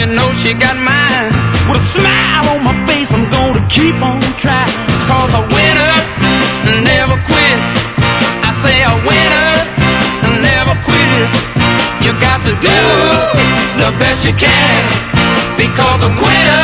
she knows she got mine. With a smile on my face, I'm gonna keep on trying. Cause a winner never quits. I say a winner never quits. You got to do the best you can. Because a quitter